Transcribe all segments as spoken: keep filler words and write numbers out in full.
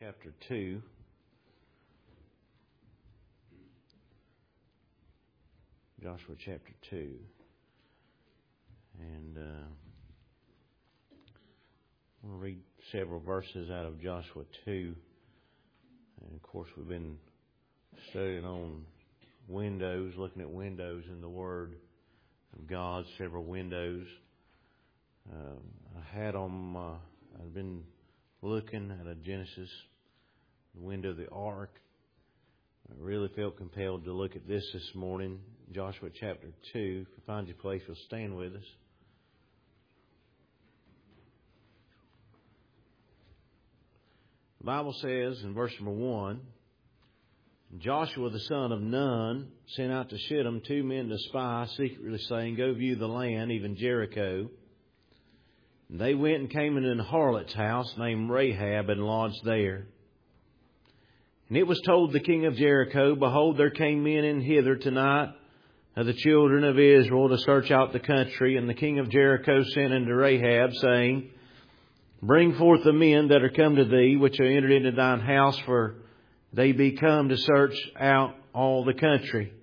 chapter two. Joshua chapter two. And uh, I'm going to read several verses out of Joshua two. And of course, we've been studying on windows, looking at windows in the Word of God, several windows. Uh, I had on my, I've been looking at a Genesis, the window of the ark. I really felt compelled to look at this this morning, Joshua chapter two. If you find your place, you'll stand with us. The Bible says in verse number one, Joshua the son of Nun sent out to Shittim two men to spy, secretly saying, "Go view the land, even Jericho." And they went and came into an harlot's house named Rahab and lodged there. And it was told the king of Jericho, "Behold, there came men in hither tonight of the children of Israel to search out the country." And the king of Jericho sent unto Rahab, saying, "Bring forth the men that are come to thee, which are entered into thine house, for they be come to search out all the country."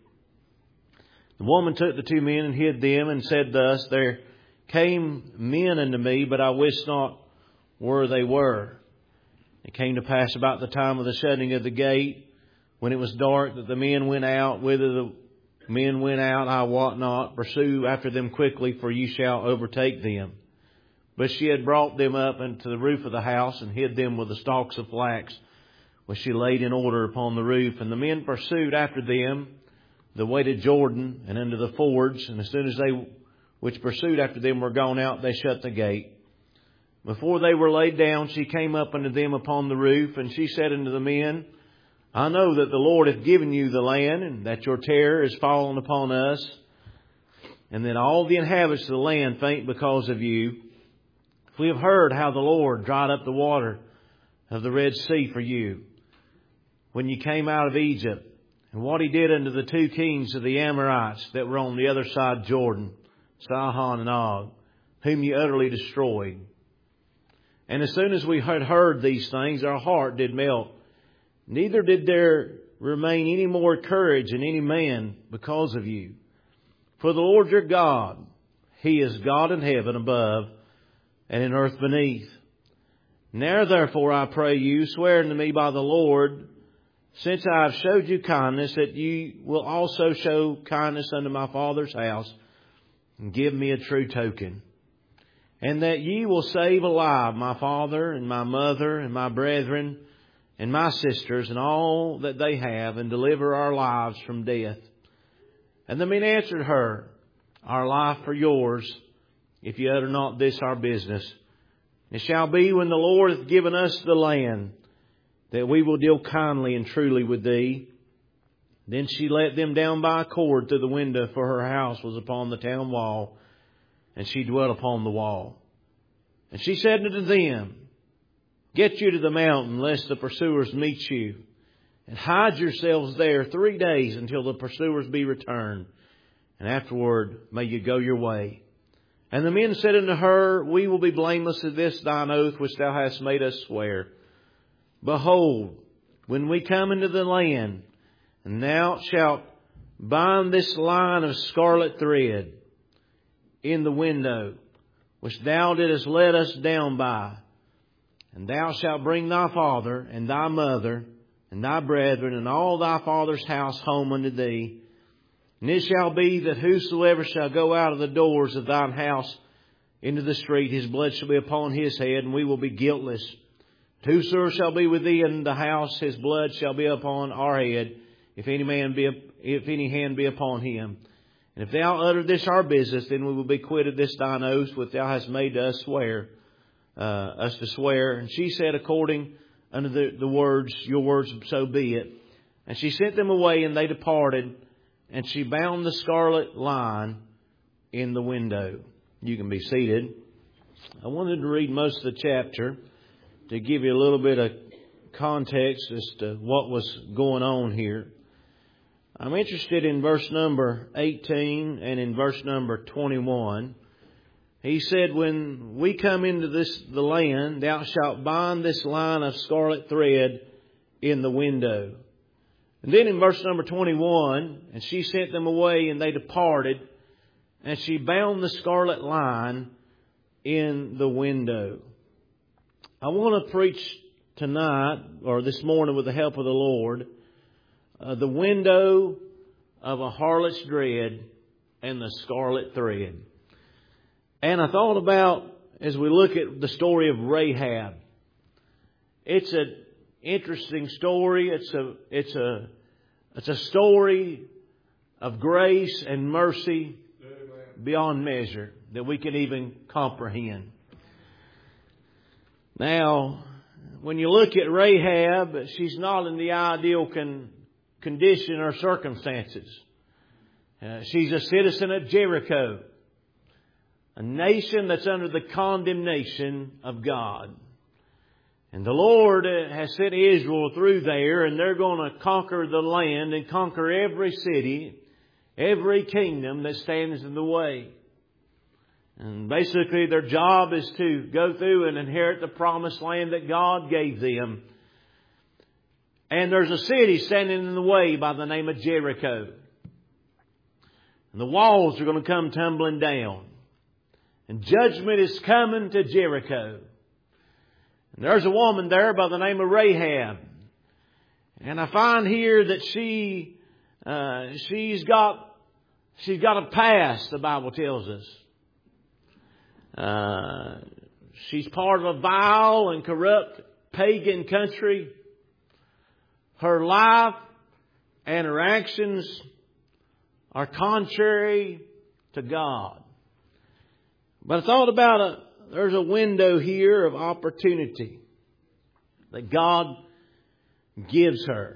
The woman took the two men and hid them, and said thus, "There came men unto me, but I wist not where they were." It came to pass about the time of the shutting of the gate, when it was dark, that the men went out. Whither the men went out, I wot not. Pursue after them quickly, for ye shall overtake them. But she had brought them up into the roof of the house, and hid them with the stalks of flax, which she laid in order upon the roof. And the men pursued after them the way to Jordan, and unto the fords. And as soon as they which pursued after them were gone out, they shut the gate. Before they were laid down, she came up unto them upon the roof, and she said unto the men, "I know that the Lord hath given you the land, and that your terror is fallen upon us, and that all the inhabitants of the land faint because of you. We have heard how the Lord dried up the water of the Red Sea for you, when you came out of Egypt, and what He did unto the two kings of the Amorites that were on the other side Jordan, Sihon and Og, whom you utterly destroyed. And as soon as we had heard these things, our heart did melt. Neither did there remain any more courage in any man because of you. For the Lord your God, He is God in heaven above and in earth beneath. Now therefore I pray you, swear unto me by the Lord, since I have showed you kindness, that you will also show kindness unto my father's house, and give me a true token. And that ye will save alive my father and my mother and my brethren and my sisters and all that they have, and deliver our lives from death." And the men answered her, "Our life for yours, if ye utter not this our business. It shall be, when the Lord hath given us the land, that we will deal kindly and truly with thee." Then she let them down by a cord through the window, for her house was upon the town wall, and she dwelt upon the wall. And she said unto them, "Get you to the mountain, lest the pursuers meet you, and hide yourselves there three days until the pursuers be returned, and afterward may you go your way." And the men said unto her, "We will be blameless of this thine oath which thou hast made us swear. Behold, when we come into the land, and thou shalt bind this line of scarlet thread in the window, which thou didst let us down by, and thou shalt bring thy father and thy mother and thy brethren and all thy father's house home unto thee. And it shall be that whosoever shall go out of the doors of thine house into the street, his blood shall be upon his head, and we will be guiltless. Whosoever shall be within the house, his blood shall be upon our head, if any man be, if any hand be upon him. And if thou utter this our business, then we will be quitted this thine oath which thou hast made to us swear, uh, us to swear." And she said, "According unto the, the words, your words, so be it." And she sent them away, and they departed, and she bound the scarlet line in the window. You can be seated. I wanted to read most of the chapter to give you a little bit of context as to what was going on here. I'm interested in verse number eighteen and in verse number twenty-one. He said, when we come into this the land, thou shalt bind this line of scarlet thread in the window. And then in verse number twenty-one, and she sent them away, and they departed, and she bound the scarlet line in the window. I want to preach tonight, or this morning with the help of the Lord, uh, the window of a harlot's dread and the scarlet thread. And I thought about, as we look at the story of Rahab, it's an interesting story. It's a, it's a, it's a story of grace and mercy beyond measure that we can even comprehend. Now, when you look at Rahab, she's not in the ideal con, condition or circumstances. Uh, she's a citizen of Jericho, a nation that's under the condemnation of God. And the Lord has sent Israel through there, and they're going to conquer the land and conquer every city, every kingdom that stands in the way. And basically their job is to go through and inherit the promised land that God gave them. And there's a city standing in the way by the name of Jericho. And the walls are going to come tumbling down. And judgment is coming to Jericho. And there's a woman there by the name of Rahab. And I find here that she, uh, she's got, she's got a past, the Bible tells us. Uh, she's part of a vile and corrupt pagan country. Her life and her actions are contrary to God. But I thought about a, there's a window here of opportunity that God gives her.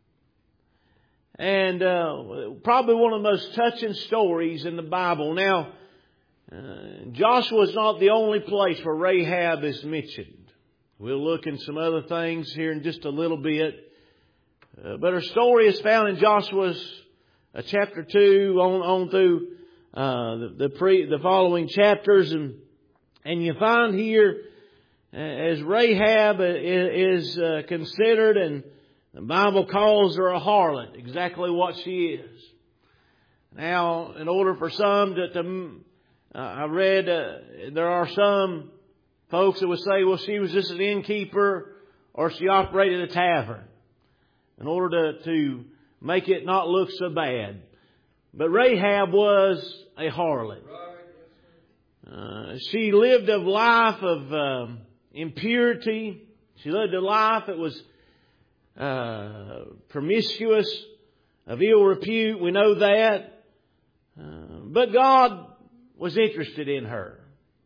And uh, probably one of the most touching stories in the Bible. Now, uh, Joshua is not the only place where Rahab is mentioned. We'll look in some other things here in just a little bit. Uh, but her story is found in Joshua's uh, chapter two on, on through uh, the the, pre, the following chapters, and and you find here uh, as Rahab is, is uh, considered, and the Bible calls her a harlot, exactly what she is. Now, in order for some to, to uh, I read uh, there are some folks that would say, well, she was just an innkeeper or she operated a tavern, in order to, to make it not look so bad. But Rahab was a harlot. Uh, she lived a life of um, impurity. She lived a life that was uh, promiscuous, of ill repute. We know that. Uh, but God was interested in her.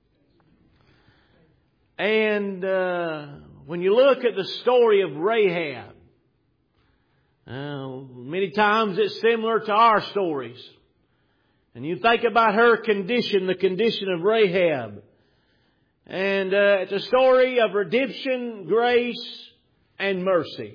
And uh, when you look at the story of Rahab, Uh, many times it's similar to our stories. And you think about her condition, the condition of Rahab. And uh, it's a story of redemption, grace, and mercy.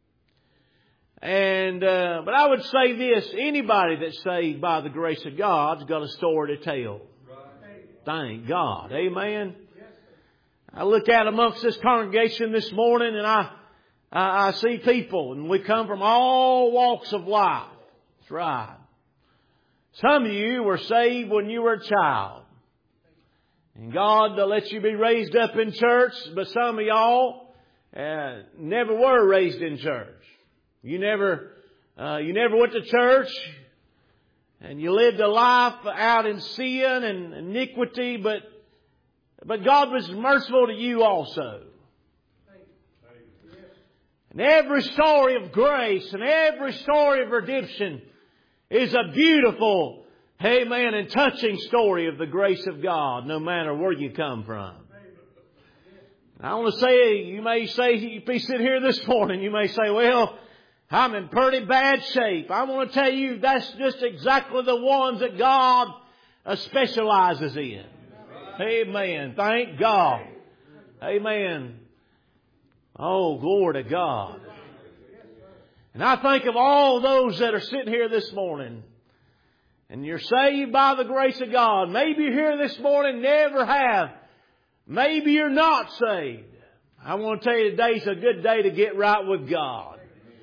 And uh, but I would say this, anybody that's saved by the grace of God's got a story to tell. Thank God. Amen. I look out amongst this congregation this morning, and I I see people, and we come from all walks of life. That's right. Some of you were saved when you were a child, and God let you be raised up in church. But some of y'all uh, never were raised in church. You never, uh, you never went to church, and you lived a life out in sin and iniquity. But but God was merciful to you also. And every story of grace and every story of redemption is a beautiful, amen, and touching story of the grace of God, no matter where you come from. I want to say, you may say, you be sitting here this morning, you may say, well, I'm in pretty bad shape. I want to tell you, that's just exactly the ones that God uh, specializes in. Amen. Thank God. Amen. Oh, glory to God. And I think of all those that are sitting here this morning. and you're saved by the grace of God. Maybe you're here this morning, never have. Maybe you're not saved. I want to tell you today's a good day to get right with God.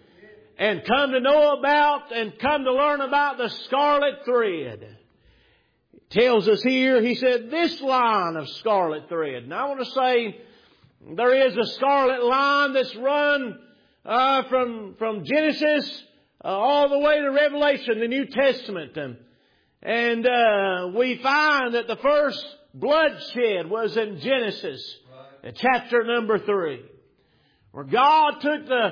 And come to know about and come to learn about the scarlet thread. It tells us here, he said, this line of scarlet thread. And I want to say there is a scarlet line that's run uh, from, from Genesis uh, all the way to Revelation, the New Testament. And, and uh, we find that the first bloodshed was in Genesis, right. Chapter number three, where God took the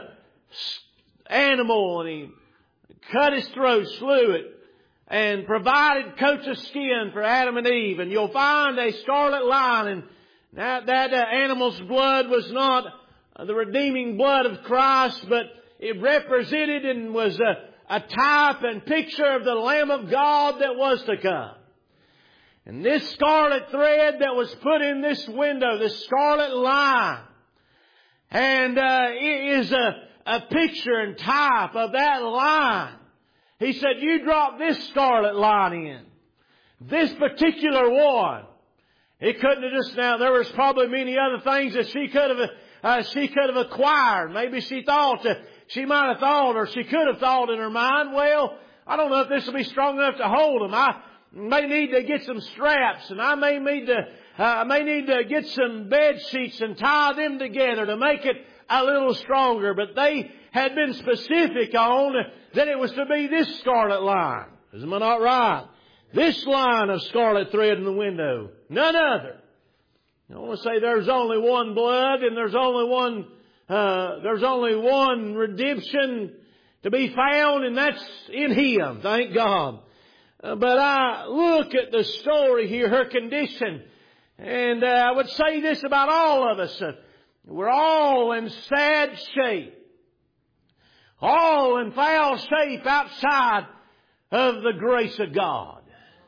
animal and He cut his throat, slew it, and provided coats of skin for Adam and Eve. And you'll find a scarlet line, and that, that uh, animal's blood was not uh, the redeeming blood of Christ, but it represented and was a, a type and picture of the Lamb of God that was to come. And this scarlet thread that was put in this window, this scarlet line, and uh, it is a, a picture and type of that line. He said, you drop this scarlet line in. This particular one. It couldn't have just, now there was probably many other things that she could have, uh, she could have acquired. Maybe she thought, uh, she might have thought, or she could have thought in her mind, well, I don't know if this will be strong enough to hold them. I may need to get some straps, and I may need to, uh, I may need to get some bed sheets and tie them together to make it a little stronger. But they had been specific on that it was to be this scarlet line. Isn't that not right? This line of scarlet thread in the window. None other. I want to say there's only one blood, and there's only one, uh, there's only one redemption to be found, and that's in Him. Thank God. Uh, but I look at the story here, her condition, and uh, I would say this about all of us. Uh, we're all in sad shape. All in foul shape outside of the grace of God.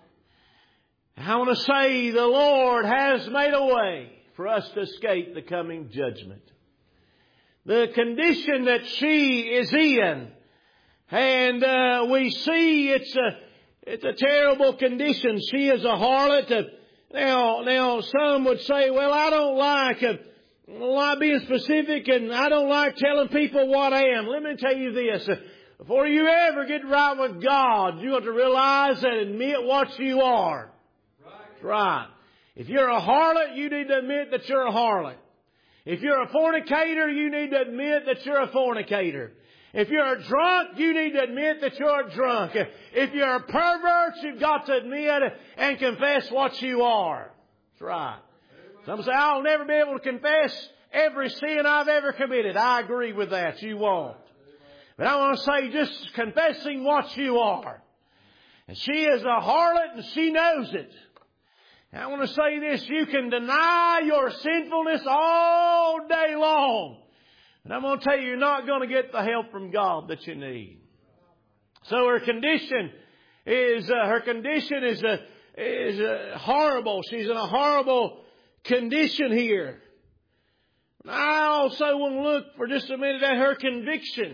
I want to say the Lord has made a way for us to escape the coming judgment. The condition that she is in, and uh, we see it's a It's a terrible condition. She is a harlot. Uh, now, now some would say, well, I don't like, uh, I don't like being specific, and I don't like telling people what I am. Let me tell you this. Uh, before you ever get right with God, you have to realize and admit what you are. Right. Right. If you're a harlot, you need to admit that you're a harlot. If you're a fornicator, you need to admit that you're a fornicator. If you're a drunk, you need to admit that you're a drunk. If you're a pervert, you've got to admit and confess what you are. That's right. Some say, I'll never be able to confess every sin I've ever committed. I agree with that. You won't. But I want to say just confessing what you are. And she is a harlot and she knows it. And I want to say this, you can deny your sinfulness all day long. And I'm going to tell you, you're not going to get the help from God that you need. So her condition is, uh, her condition is, uh, is uh, horrible. She's in a horrible condition here. And I also want to look for just a minute at her conviction.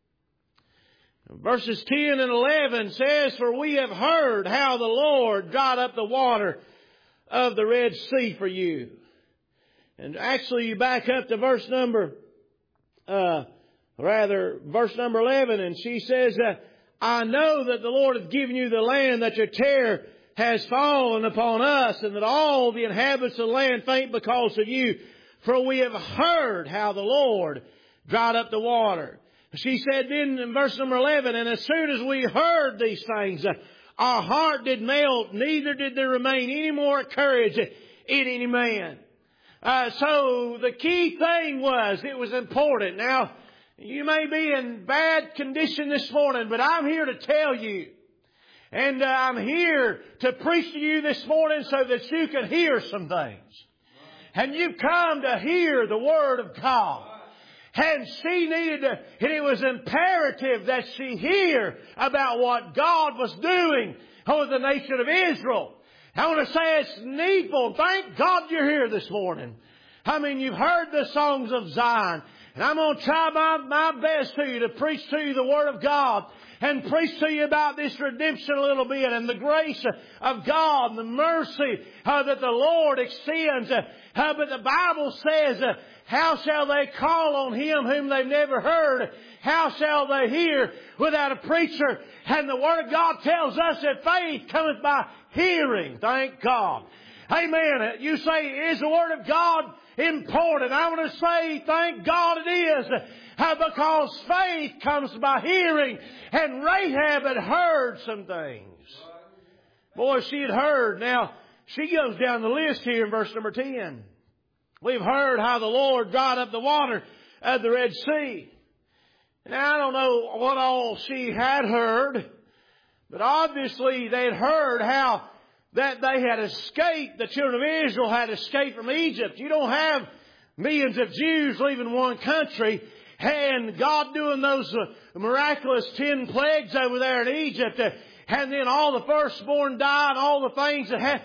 Verses ten and eleven says, for we have heard how the Lord dried up the water of the Red Sea for you. And actually you back up to verse number Uh, rather, verse number eleven, and she says, uh, I know that the Lord hath given you the land, that your terror has fallen upon us, and that all the inhabitants of the land faint because of you. For we have heard how the Lord dried up the water. She said then in verse number eleven, and as soon as we heard these things, uh, our heart did melt, neither did there remain any more courage in any man. Uh, so the key thing was, it was important. Now, you may be in bad condition this morning, but I'm here to tell you. And uh, I'm here to preach to you this morning so that you can hear some things. And you've come to hear the Word of God. And she needed to, and it was imperative that she hear about what God was doing over the nation of Israel. I want to say it's needful. Thank God you're here this morning. I mean, you've heard the songs of Zion. And I'm going to try my, my best to you to preach to you the Word of God. and preach to you about this redemption a little bit and the grace of God and the mercy uh, that the Lord extends. Uh, uh, but the Bible says, uh, how shall they call on Him whom they've never heard? How shall they hear without a preacher? And the Word of God tells us that faith cometh by hearing. Thank God. Amen. You say, is the Word of God important? I want to say, thank God it is. Uh, because faith comes by hearing. And Rahab had heard some things. Boy, she had heard. Now, she goes down the list here in verse number ten. We've heard how the Lord dried up the water of the Red Sea. Now, I don't know what all she had heard, but obviously they'd heard how that they had escaped, the children of Israel had escaped from Egypt. You don't have millions of Jews leaving one country and God doing those uh, miraculous ten plagues over there in Egypt, uh, and then all the firstborn died, all the things that had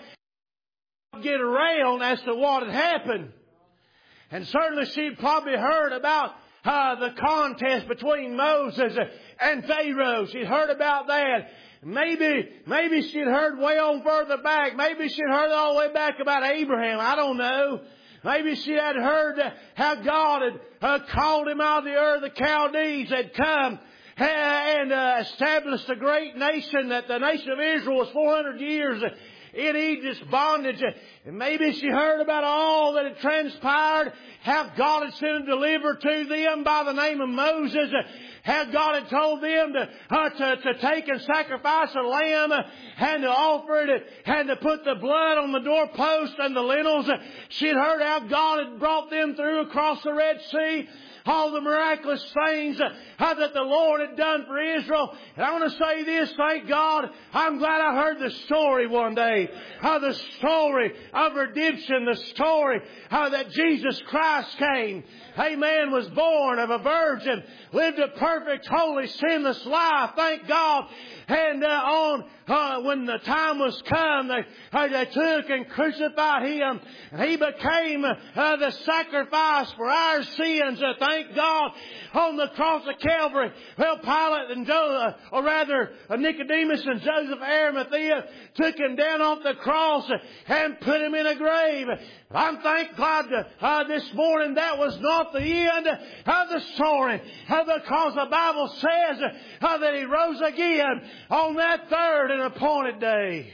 to get around as to what had happened. And certainly she'd probably heard about uh, the contest between Moses and Pharaoh. She'd heard about that. Maybe, maybe she'd heard way on further back. Maybe she'd heard all the way back about Abraham. I don't know. Maybe she had heard how God had uh, called him out of the Ur of the Chaldees, had come and uh, established a great nation, that the nation of Israel was four hundred years in Egypt's bondage. And maybe she heard about all that had transpired, how God had sent a deliverer to them by the name of Moses, how God had told them to, uh, to, to take and sacrifice a lamb and to offer it and to put the blood on the doorpost and the lintels. She had heard how God had brought them through across the Red Sea. All the miraculous things uh, that the Lord had done for Israel. And I want to say this, thank God, I'm glad I heard the story one day. How the story of redemption, the story how that Jesus Christ came. Amen, was born of a virgin, lived a perfect, holy, sinless life. Thank God. And uh, on uh, when the time was come, they, uh, they took and crucified Him. And He became uh, the sacrifice for our sins. Uh, thank God. On the cross of Calvary, well, Pilate and Joe, or rather uh, Nicodemus and Joseph Arimathea took Him down off the cross and put Him in a grave. I'm thank God uh, this morning that was not the end of the story, uh, because the Bible says uh, that He rose again on that third and appointed day.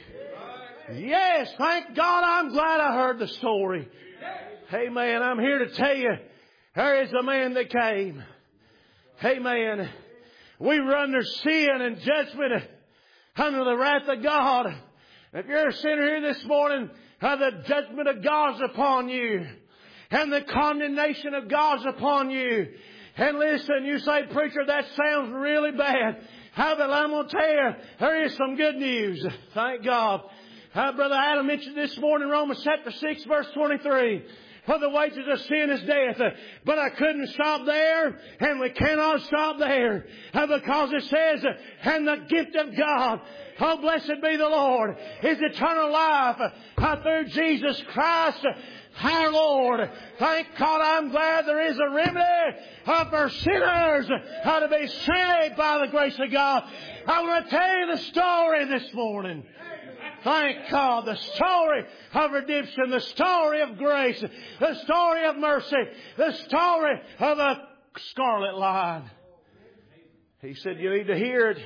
Yes, thank God, I'm glad I heard the story. Amen. I'm here to tell you, there is a man that came. Amen. We were under sin and judgment, under the wrath of God. If you're a sinner here this morning, uh, the judgment of God's upon you, and the condemnation of God's upon you. And listen, you say, preacher, that sounds really bad. How about I'm going to tell you, there is some good news. Thank God. Uh, Brother Adam mentioned this morning, Romans chapter six, verse twenty-three. For the wages of sin is death. But I couldn't stop there, and we cannot stop there. Because it says, and the gift of God, oh blessed be the Lord, is eternal life through Jesus Christ our Lord. Thank God, I'm glad there is a remedy for sinners to be saved by the grace of God. I want to tell you the story this morning. Thank God, the story of redemption, the story of grace, the story of mercy, the story of a scarlet line. He said, you need to hear it.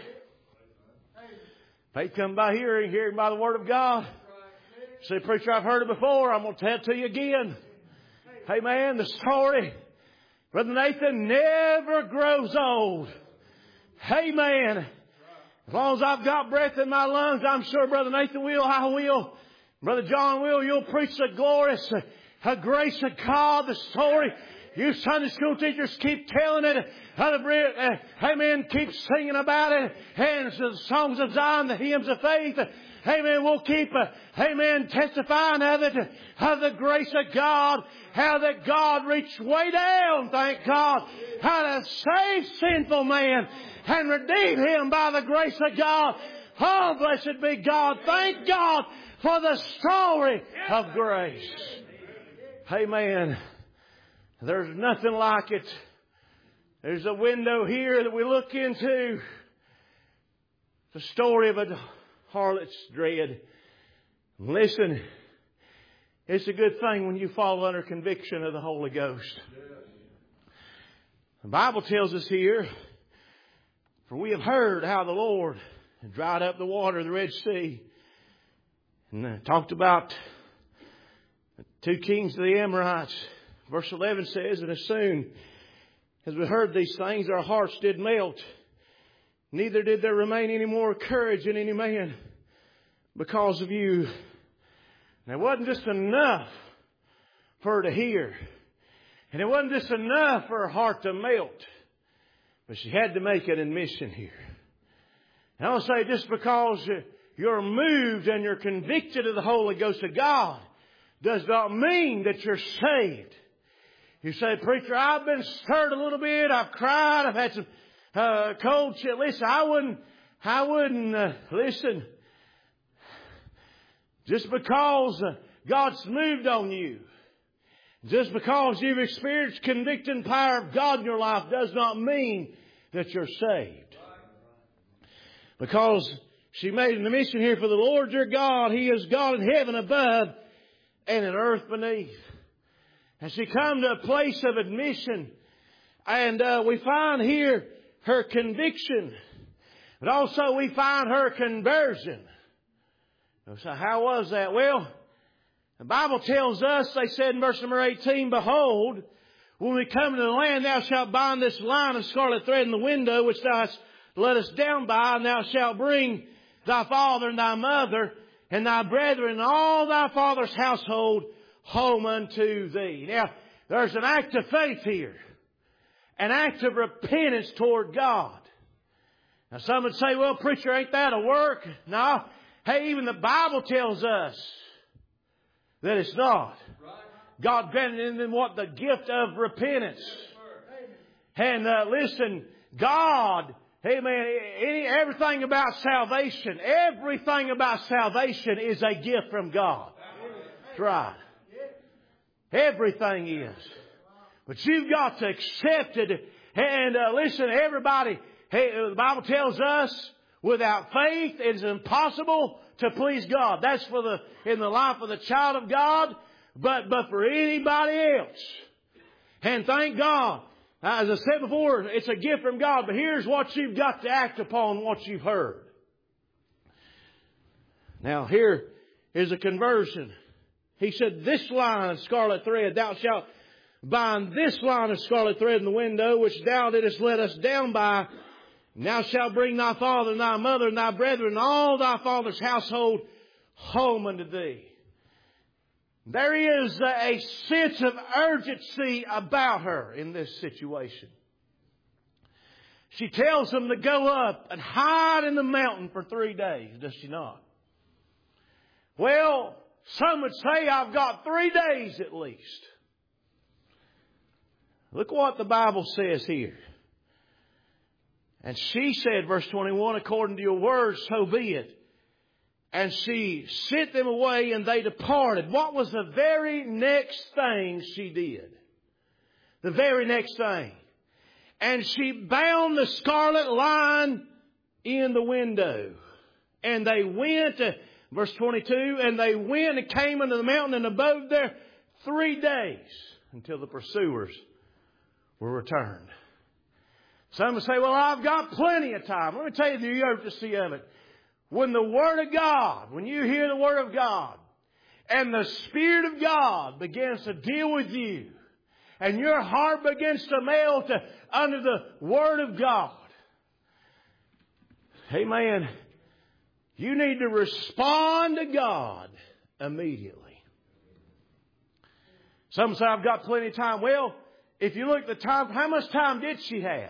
Faith comes by hearing, hearing by the Word of God. Say, preacher, I've heard it before. I'm going to tell it to you again. Hey, man, the story, Brother Nathan, never grows old. Hey, man. As long as I've got breath in my lungs, I'm sure Brother Nathan will, I will. Brother John will. You'll preach the glorious uh, grace of God, the story. You Sunday school teachers keep telling it. Uh, amen. Keep singing about it. And the songs of Zion, the hymns of faith. Amen. We'll keep, uh, amen, testifying of it, of the grace of God. How that God reached way down, thank God. How to save sinful man and redeem him by the grace of God. Oh, blessed be God. Thank God for the story of grace. Amen. There's nothing like it. There's a window here that we look into. The story of a harlot's dread. Listen, it's a good thing when you fall under conviction of the Holy Ghost. The Bible tells us here, for we have heard how the Lord dried up the water of the Red Sea. And talked about the two kings of the Amorites. Verse eleven says, and as soon as we heard these things, our hearts did melt. Neither did there remain any more courage in any man because of you. And it wasn't just enough for her to hear. And it wasn't just enough for her heart to melt. But she had to make an admission here. And I'll say, just because you're moved and you're convicted of the Holy Ghost of God does not mean that you're saved. You say, preacher, I've been stirred a little bit. I've cried. I've had some uh, cold shit. Listen, I wouldn't, I wouldn't, uh, listen. Just because uh, God's moved on you, just because you've experienced convicting power of God in your life does not mean that you're saved. Because she made an admission here, for the Lord your God, He is God in heaven above and in earth beneath. And she come to a place of admission. And uh, we find here her conviction. But also we find her conversion. So how was that? Well, the Bible tells us, they said in verse number eighteen, behold, when we come into the land, thou shalt bind this line of scarlet thread in the window, which thou hast let us down by, and thou shalt bring thy father and thy mother and thy brethren and all thy father's household home unto thee. Now, there's an act of faith here. An act of repentance toward God. Now, some would say, well, preacher, ain't that a work? No. Hey, even the Bible tells us that it's not. God granted in them what? The gift of repentance. And uh, listen, God, amen, any, everything about salvation, everything about salvation is a gift from God. That's right. Everything is. But you've got to accept it. And uh, listen, everybody, hey, the Bible tells us, without faith it is impossible to please God. That's for the in the life of the child of God, but but for anybody else. And thank God, as I said before, it's a gift from God. But here's what you've got to act upon, what you've heard. Now here is a conversion. He said, this line of scarlet thread, thou shalt bind this line of scarlet thread in the window, which thou didst let us down by. And thou shalt bring thy father and thy mother and thy brethren and all thy father's household home unto thee. There is a sense of urgency about her in this situation. She tells them to go up and hide in the mountain for three days, does she not? Well, some would say I've got three days at least. Look what the Bible says here. And she said, verse twenty-one, according to your words, so be it. And she sent them away and they departed. What was the very next thing she did? The very next thing. And she bound the scarlet line in the window. And they went, uh, verse twenty-two, and they went and came into the mountain and abode there three days until the pursuers were returned. Some will say, well, I've got plenty of time. Let me tell you the urgency of it. When the Word of God, when you hear the Word of God, and the Spirit of God begins to deal with you, and your heart begins to melt under the Word of God, amen, you need to respond to God immediately. Some say, I've got plenty of time. Well, if you look at the time, how much time did she have?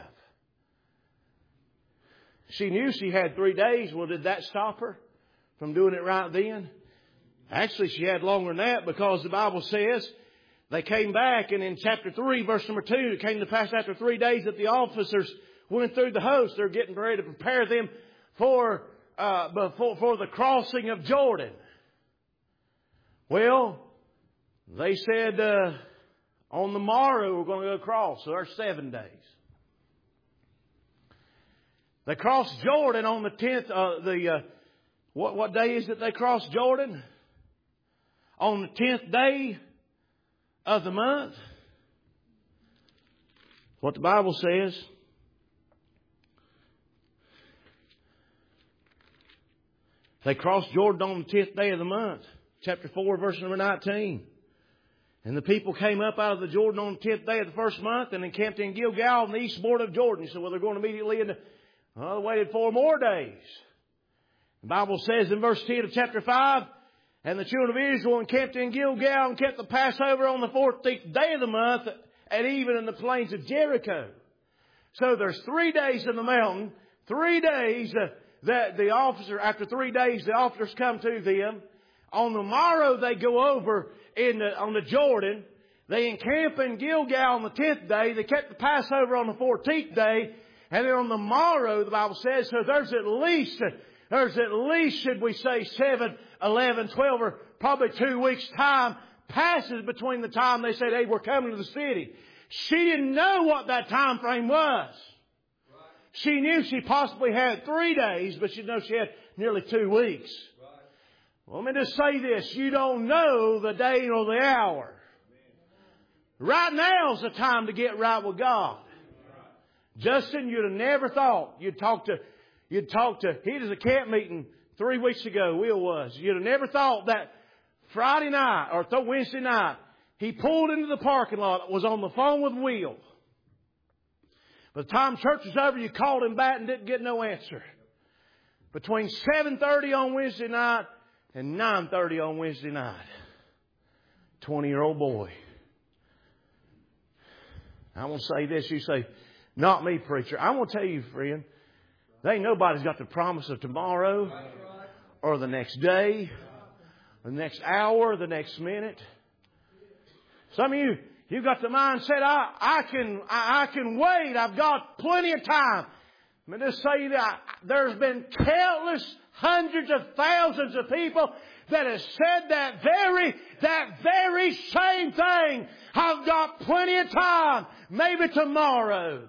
She knew she had three days. Well, did that stop her from doing it right then? Actually, she had longer than that, because the Bible says they came back, and in chapter three, verse number two, it came to pass after three days that the officers went through the host. They're getting ready to prepare them for, uh, before, for the crossing of Jordan. Well, they said, uh, on the morrow we're going to go across. So there's seven days. They crossed Jordan on the tenth, uh, the, uh, what, what day is it they crossed Jordan? On the tenth day of the month. What the Bible says. They crossed Jordan on the tenth day of the month. Chapter four, verse number nineteen. And the people came up out of the Jordan on the tenth day of the first month and encamped in Gilgal on the east border of Jordan. He said, well, they're going immediately into... Well, they waited four more days. The Bible says in verse ten of chapter five, and the children of Israel encamped in Gilgal and kept the Passover on the fourteenth day of the month, and even in the plains of Jericho. So there's three days in the mountain, three days uh, that the officer, after three days, the officers come to them. On the morrow, they go over in the, on the Jordan. They encamp in Gilgal on the tenth day. They kept the Passover on the fourteenth day. And then on the morrow, the Bible says, so there's at least, there's at least, should we say, seven, eleven, twelve, or probably two weeks' time passes between the time they said, hey, we're coming to the city. She didn't know what that time frame was. Right. She knew she possibly had three days, but she knew she had nearly two weeks. Right. Well, let me just say this. You don't know the day nor the hour. Amen. Right now's the time to get right with God. Justin, you'd have never thought you'd talk to, you'd talk to, he was a camp meeting three weeks ago, Will was. You'd have never thought that Friday night or th- Wednesday night, he pulled into the parking lot, was on the phone with Will. By the time church was over, you called him back and didn't get no answer. Between seven thirty on Wednesday night and nine thirty on Wednesday night. twenty-year-old boy. I want to say this, you say, not me, preacher. I want to tell you, friend, there ain't nobody's got the promise of tomorrow or the next day or the next hour or the next minute. Some of you, you've got the mindset, I, I can, I, I can wait. I've got plenty of time. Let me just say that there's been countless hundreds of thousands of people that have said that very, that very same thing. I've got plenty of time. Maybe tomorrow.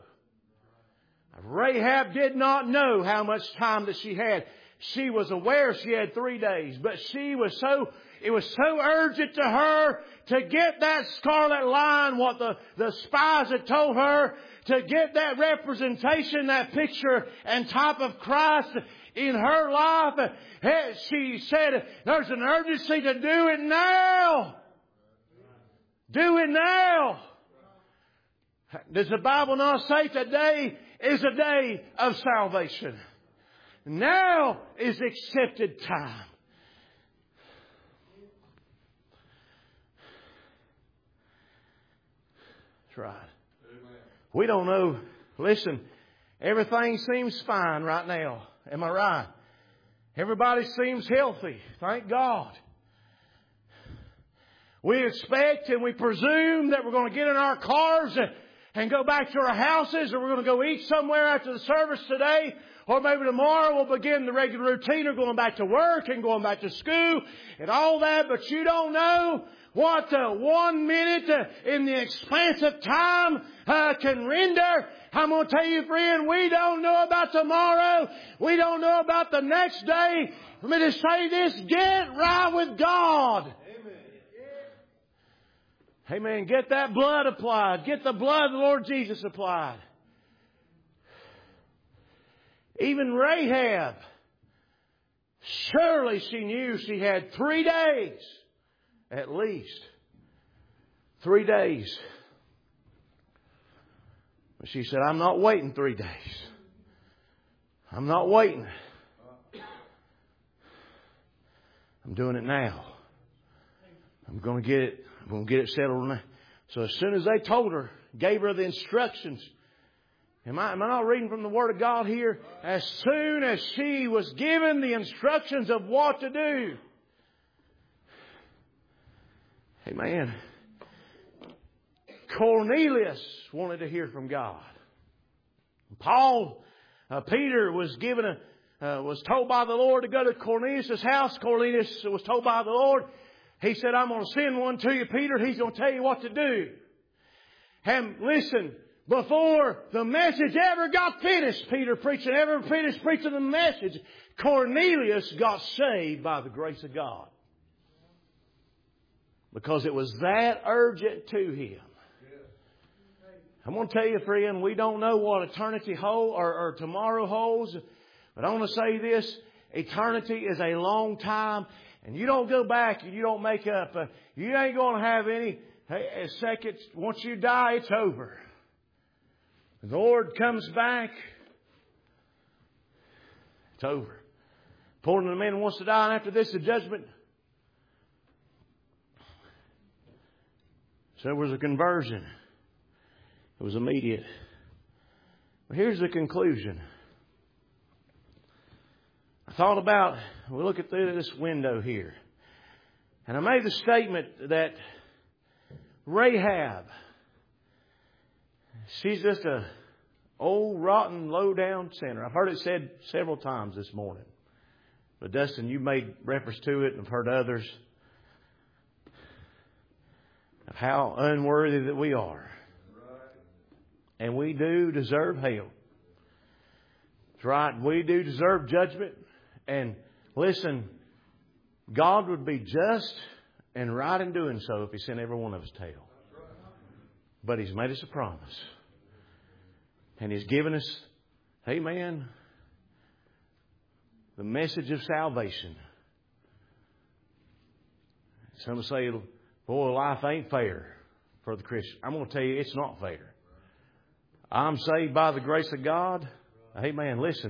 Rahab did not know how much time that she had. She was aware she had three days, but she was so, it was so urgent to her to get that scarlet line, what the, the spies had told her, to get that representation, that picture and type of Christ in her life. She said, there's an urgency to do it now. Do it now. Does the Bible not say today is a day of salvation? Now is accepted time. That's right. Amen. We don't know. Listen, everything seems fine right now. Am I right? Everybody seems healthy. Thank God. We expect and we presume that we're going to get in our cars and and go back to our houses, or we're going to go eat somewhere after the service today, or maybe tomorrow we'll begin the regular routine of going back to work and going back to school and all that. But you don't know what uh, one minute uh, in the expanse of time uh, can render. I'm going to tell you, friend, we don't know about tomorrow. We don't know about the next day. Let me just say this, get right with God. Amen. Get that blood applied. Get the blood of the Lord Jesus applied. Even Rahab, surely she knew she had three days, at least. Three days. But she said, I'm not waiting three days. I'm not waiting. I'm doing it now. I'm going to get it. I'm going to get it settled now. So as soon as they told her, gave her the instructions. Am I, am I not reading from the Word of God here? As soon as she was given the instructions of what to do. Amen. Cornelius wanted to hear from God. Paul, uh, Peter was given a, uh, was told by the Lord to go to Cornelius' house. Cornelius was told by the Lord. He said, I'm going to send one to you, Peter. He's going to tell you what to do. And listen, before the message ever got finished, Peter preaching, ever finished preaching the message, Cornelius got saved by the grace of God. Because it was that urgent to him. I'm going to tell you, friend, we don't know what eternity holds or, or tomorrow holds. But I want to say this. Eternity is a long time. And you don't go back and you don't make up. Uh, you ain't going to have any hey, seconds. Once you die, it's over. The Lord comes back. It's over. According to the man who wants to die, and after this, the judgment. So there was a conversion. It was immediate. But here's the conclusion. I thought about, we look at this window here. And I made the statement that Rahab, she's just a old, rotten, low-down sinner. I've heard it said several times this morning. But Dustin, you made reference to it and I've heard others of how unworthy that we are. And we do deserve hell. That's right. We do deserve judgment. And listen, God would be just and right in doing so if He sent every one of us to hell. But He's made us a promise. And He's given us, amen, the message of salvation. Some say, boy, life ain't fair for the Christian. I'm going to tell you, it's not fair. I'm saved by the grace of God. Amen. Listen,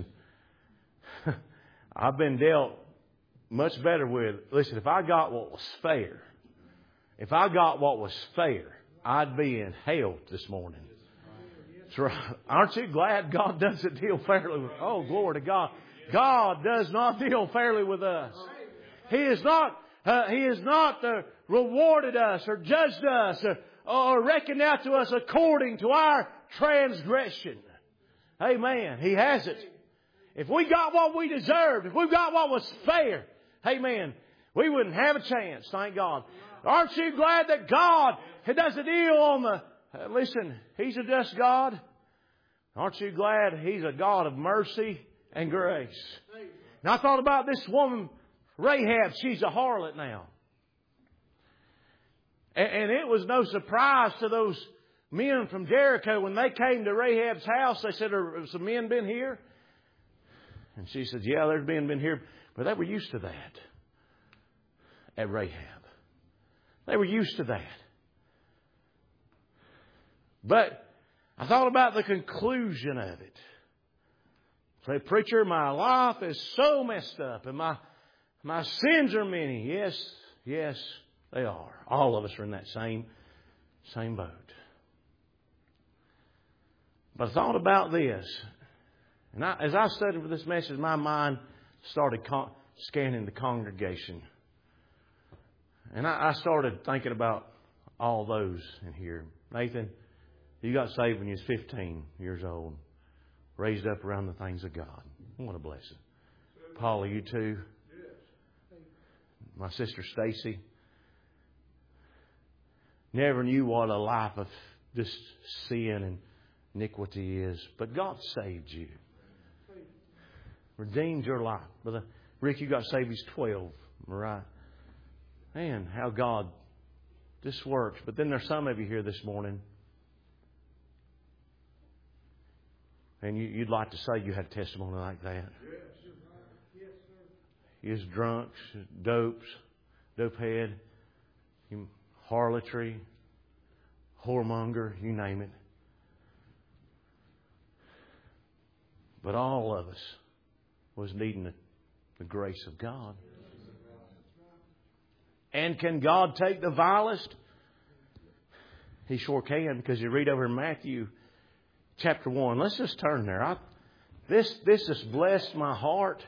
I've been dealt much better with. Listen, if I got what was fair, if I got what was fair, I'd be in hell this morning. That's right. Aren't you glad God doesn't deal fairly with us? Oh, glory to God. God does not deal fairly with us. He is not, uh, He has not uh, rewarded us or judged us or, or reckoned out to us according to our transgression. Amen. He hasn't. If we got what we deserved, if we got what was fair, amen, we wouldn't have a chance, thank God. Aren't you glad that God doesn't deal on the... Uh, listen, He's a just God. Aren't you glad He's a God of mercy and grace? And I thought about this woman, Rahab. She's a harlot now. And, and it was no surprise to those men from Jericho when they came to Rahab's house. They said, "Have some men been here?" And she said, "Yeah, there's men been here." But they were used to that at Rahab. They were used to that. But I thought about the conclusion of it. Say, "Preacher, my life is so messed up and my my sins are many." Yes, yes, they are. All of us are in that same, same boat. But I thought about this. And I, as I studied for this message, my mind started con- scanning the congregation. And I, I started thinking about all those in here. Nathan, you got saved when you was fifteen years old. Raised up around the things of God. What a blessing. Paula, you too. My sister Stacy. Never knew what a life of just sin and iniquity is. But God saved you. Redeemed your life. Brother Rick, you got saved, he's twelve. Am I right? Man, how God, this works. But then there's some of you here this morning, and you, you'd like to say you had a testimony like that. You was drunks, dopes, dopehead, harlotry, whoremonger, you name it. But all of us was needing the, the grace of God. And can God take the vilest? He sure can, because you read over in Matthew chapter one. Let's just turn there. I, this, this has blessed my heart.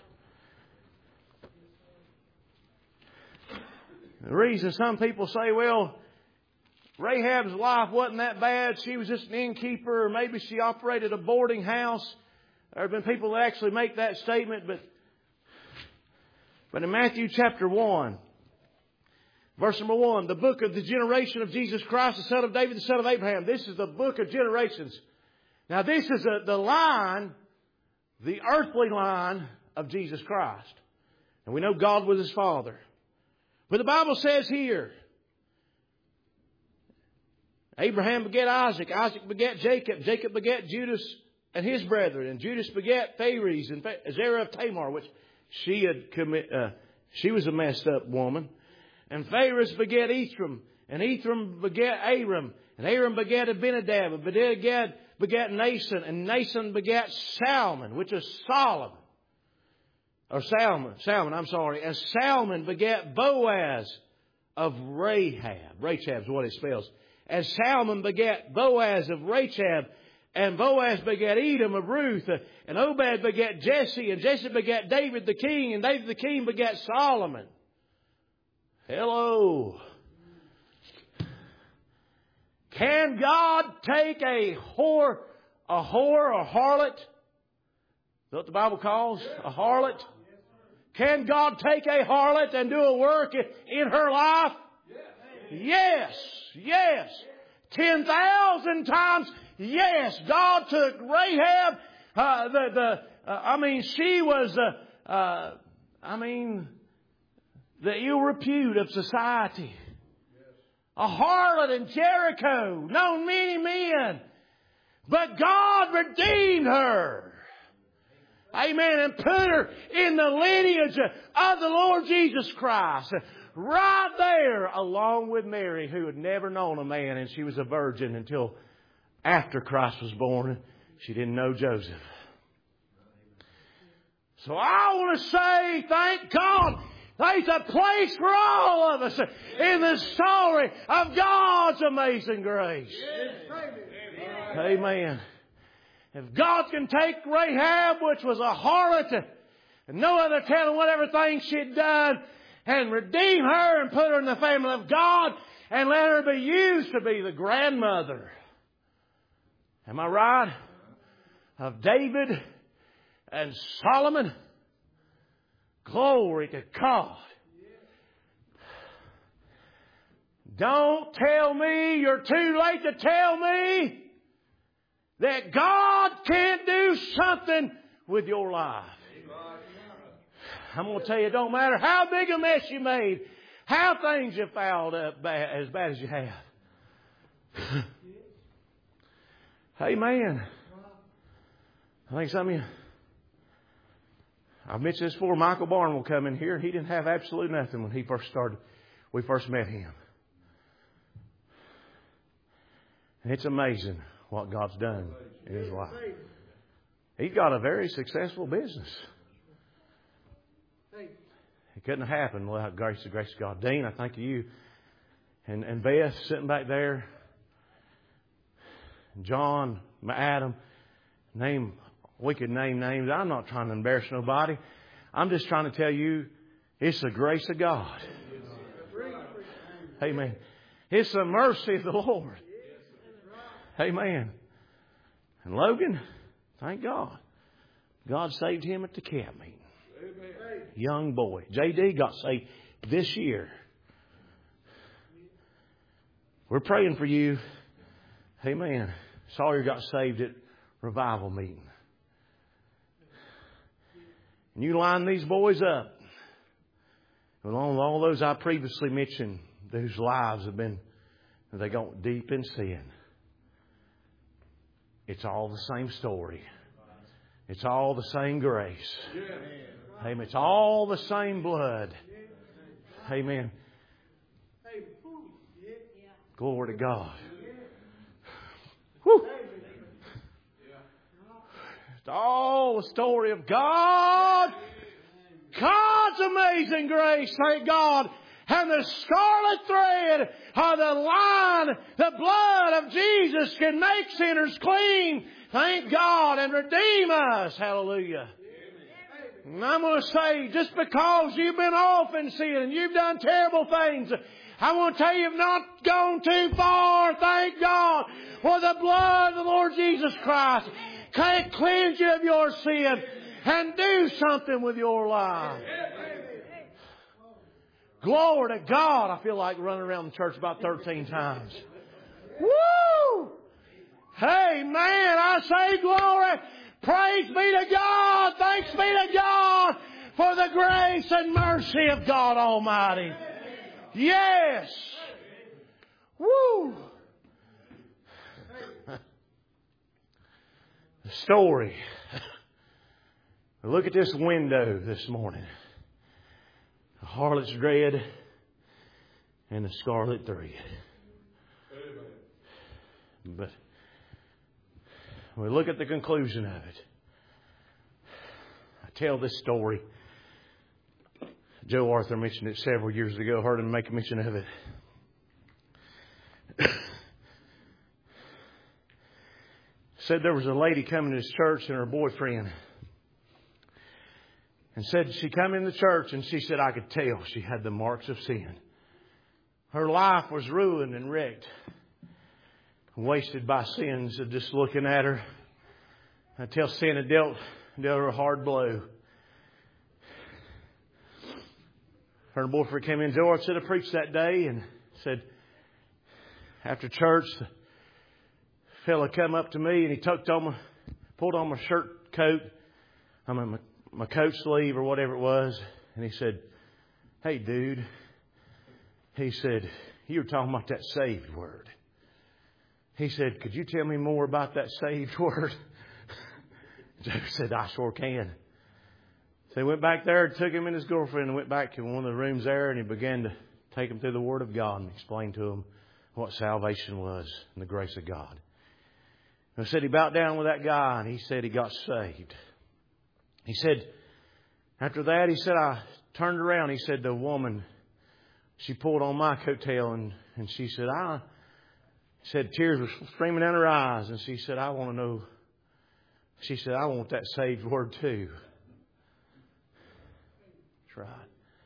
The reason some people say, well, Rahab's life wasn't that bad. She was just an innkeeper, or maybe she operated a boarding house. There have been people that actually make that statement, but, but in Matthew chapter one, verse number one, the book of the generation of Jesus Christ, the son of David, the son of Abraham. This is the book of generations. Now this is a, the line, the earthly line of Jesus Christ. And we know God was His Father. But the Bible says here, Abraham begat Isaac, Isaac begat Jacob, Jacob begat Judas and his brethren, and Judas begat Phares and Zerah of Tamar, which she had commit, uh, she was a messed up woman. And Phares begat Ethram, and Ethram begat Aram, and Aram begat Abinadab, and Abinadab begat Nason, and Nason begat Salmon, which is Solomon. Or Salmon, Salmon, I'm sorry. And Salmon begat Boaz of Rahab. Rahab is what it spells. And Salmon begat Boaz of Rahab. And Boaz begat Edom of Ruth. And Obed begat Jesse. And Jesse begat David the king. And David the king begat Solomon. Hello. Can God take a whore, a whore, a harlot? Is that what the Bible calls a harlot? Can God take a harlot and do a work in her life? Yes. Yes. Ten thousand times yes. God took Rahab. Uh, the, the, uh, I mean, she was, uh, uh, I mean, the ill repute of society. A harlot in Jericho, known many men. But God redeemed her. Amen. And put her in the lineage of the Lord Jesus Christ. Right there along with Mary, who had never known a man, and she was a virgin until after Christ was born. She didn't know Joseph. So I want to say, thank God, there's a place for all of us in the story of God's amazing grace. Amen. If God can take Rahab, which was a harlot, and no other telling whatever thing she'd done, and redeem her and put her in the family of God, and let her be used to be the grandmother, am I right, of David and Solomon? Glory to God. Don't tell me you're too late to tell me that God can't do something with your life. I'm going to tell you, it don't matter how big a mess you made, how things you fouled up bad, as bad as you have. Amen. I think some of you, I've mentioned this before, Michael Barn will come in here. He didn't have absolutely nothing when he first started, we first met him. And it's amazing what God's done in his life. He's got a very successful business. It couldn't have happened without grace, the grace of God. Dean, I thank you. And, and Beth sitting back there. John, Adam. Name, we could name names. I'm not trying to embarrass nobody. I'm just trying to tell you it's the grace of God. Amen. It's the mercy of the Lord. Amen. And Logan, thank God. God saved him at the camp meeting. Young boy. J D got saved this year. We're praying for you. Amen. Sawyer got saved at revival meeting. And you line these boys up. Along with all those I previously mentioned, whose lives have been, they go deep in sin. It's all the same story. It's all the same grace. Amen. It's all the same blood. Amen. Glory to God. Whew. It's all the story of God. God's amazing grace. Thank God. And the scarlet thread of the line, the blood of Jesus can make sinners clean. Thank God, and redeem us. Hallelujah. And I'm going to say, just because you've been off in sin and you've done terrible things, I want to tell you, you've not gone too far. Thank God for the blood of the Lord Jesus Christ. Can cleanse you of your sin and do something with your life. Glory to God. I feel like running around the church about thirteen times. Woo! Hey, man, I say glory. Praise be to God. Thanks be to God for the grace and mercy of God Almighty. Yes. Woo. The story. Look at this window this morning. The harlot's dread and the scarlet thread. But we look at the conclusion of it. I tell this story. Joe Arthur mentioned it several years ago. Heard him make mention of it. Said there was a lady coming to his church and her boyfriend. And said she come in the church and she said I could tell she had the marks of sin. Her life was ruined and wrecked. Wasted by sins of just looking at her. Until sin had dealt, dealt her a hard blow. Her boyfriend came in. George said I preached that day and said after church the fella come up to me and he tucked on my, pulled on my shirt coat, I mean my, my coat sleeve or whatever it was, and he said, "Hey dude," he said, "you were talking about that saved word." He said, "Could you tell me more about that saved word?" Joe said, "I sure can." So he went back there, took him and his girlfriend and went back to one of the rooms there and he began to take them through the Word of God and explain to them what salvation was and the grace of God. And he said he bowed down with that guy and he said he got saved. He said, after that, he said, I turned around. He said, the woman, she pulled on my coattail and, and she said, I... said tears were streaming down her eyes. And she said, I want to know. She said, I want that saved word too. That's right.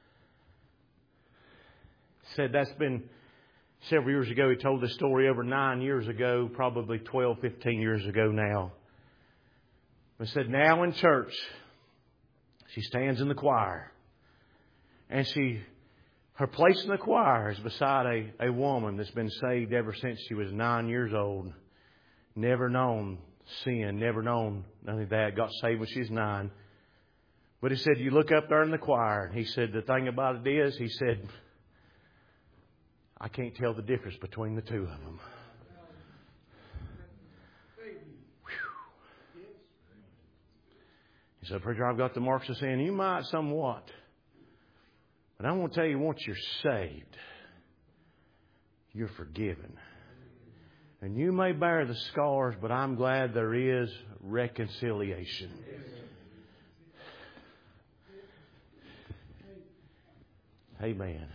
Said that's been several years ago. He told this story over nine years ago, probably twelve, fifteen years ago now. But said now in church, she stands in the choir. And she... her place in the choir is beside a, a woman that's been saved ever since she was nine years old. Never known sin, never known none of that. Got saved when she was nine. But he said, you look up there in the choir. And he said, the thing about it is, he said, I can't tell the difference between the two of them. He said, preacher, I've got the marks of sin. You might somewhat. But I want to tell you, once you're saved, you're forgiven. And you may bear the scars, but I'm glad there is reconciliation. Amen.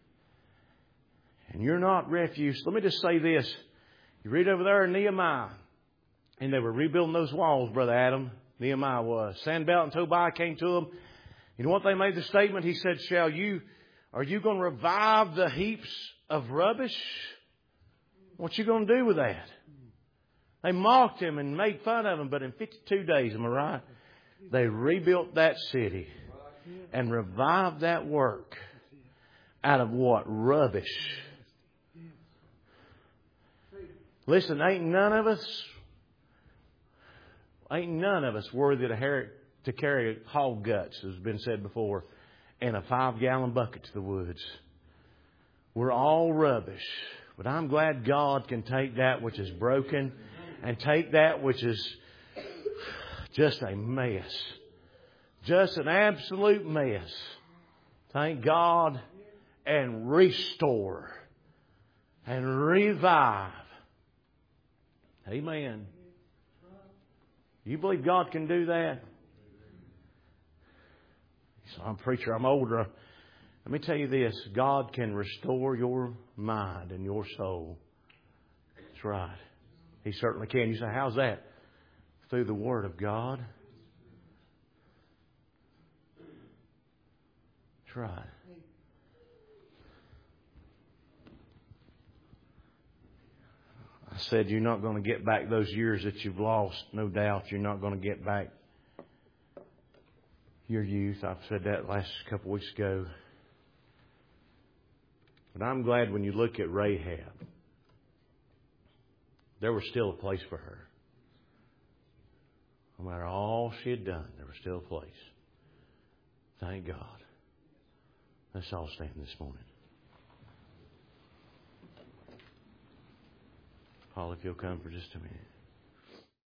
And you're not refuse. Let me just say this. You read over there in Nehemiah, and they were rebuilding those walls, Brother Adam. Nehemiah was. Sanballat and Tobiah came to them. You know what they made the statement? He said, Shall you, are you going to revive the heaps of rubbish? What you going to do with that? They mocked him and made fun of him, but in fifty-two days, am I right? They rebuilt that city and revived that work out of what? Rubbish. Listen, ain't none of us, ain't none of us worthy to carry to carry hog guts, as has been said before, and a five-gallon bucket to the woods. We're all rubbish. But I'm glad God can take that which is broken and take that which is just a mess. Just an absolute mess. Thank God. And restore. And revive. Amen. You believe God can do that? So I'm a preacher, I'm older. Let me tell you this. God can restore your mind and your soul. That's right. He certainly can. You say, how's that? Through the Word of God. That's right. I said you're not going to get back those years that you've lost. No doubt you're not going to get back your youth. I've said that last couple of weeks ago. But I'm glad when you look at Rahab. there was still a place for her. No matter all she had done, there was still a place. Thank God. Let's all stand this morning. Paul, if you'll come for just a minute.